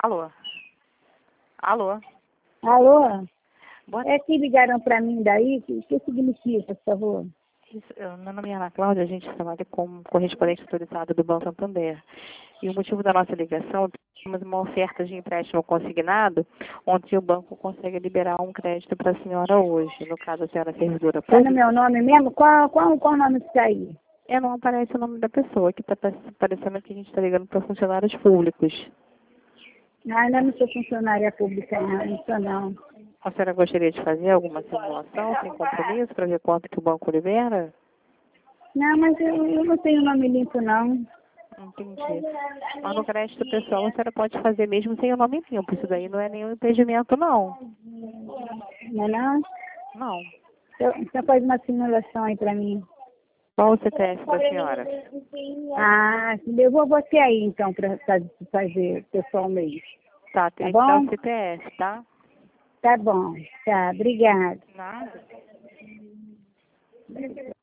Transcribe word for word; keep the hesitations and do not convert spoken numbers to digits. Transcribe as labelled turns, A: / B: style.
A: Alô? Alô?
B: Alô?
A: Boa...
B: É que ligaram para mim daí, o que significa, por favor?
A: Isso, eu, meu nome é Ana Cláudia, a gente trabalha como correspondente autorizado do Banco Santander. E o motivo da nossa ligação, temos uma oferta de empréstimo consignado, onde o banco consegue liberar um crédito para a senhora hoje. No caso, a senhora é servidora
B: Está no
A: pública.
B: meu nome mesmo? Qual, qual, qual nome que está aí?
A: É, não aparece o nome da pessoa, que está parecendo que a gente está ligando para funcionários públicos.
B: Ah, ainda não sou funcionária pública, não, não sou não.
A: A senhora gostaria de fazer alguma simulação sem compromisso para ver quanto que o banco libera?
B: Não, mas eu, eu não tenho nome limpo, não.
A: Entendi. Mas no crédito pessoal a senhora pode fazer mesmo sem o nome limpo. Isso daí não é nenhum impedimento, não.
B: Não é não?
A: Não.
B: Então, então faz uma simulação aí para mim.
A: Qual o C P F da senhora?
B: Ah, eu vou você aí, então, para fazer pessoalmente.
A: Tá,
B: Tá
A: tem que dar o
B: bom?
A: C P F, tá?
B: Tá bom. Tá, obrigada.
A: Nada.